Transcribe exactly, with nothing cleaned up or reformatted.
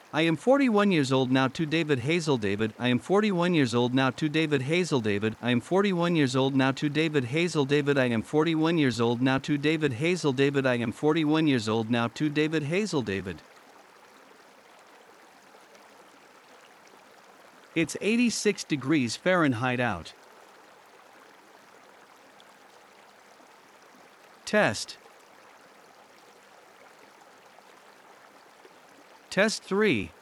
I am forty-one years old now to David Hazel David. I am forty-one years old now to David Hazel David. I am forty-one years old now to David Hazel David. I am forty-one years old now to David Hazel David. I am forty-one years old now to David Hazel David. It's eighty-six degrees Fahrenheit out. Test. Test three.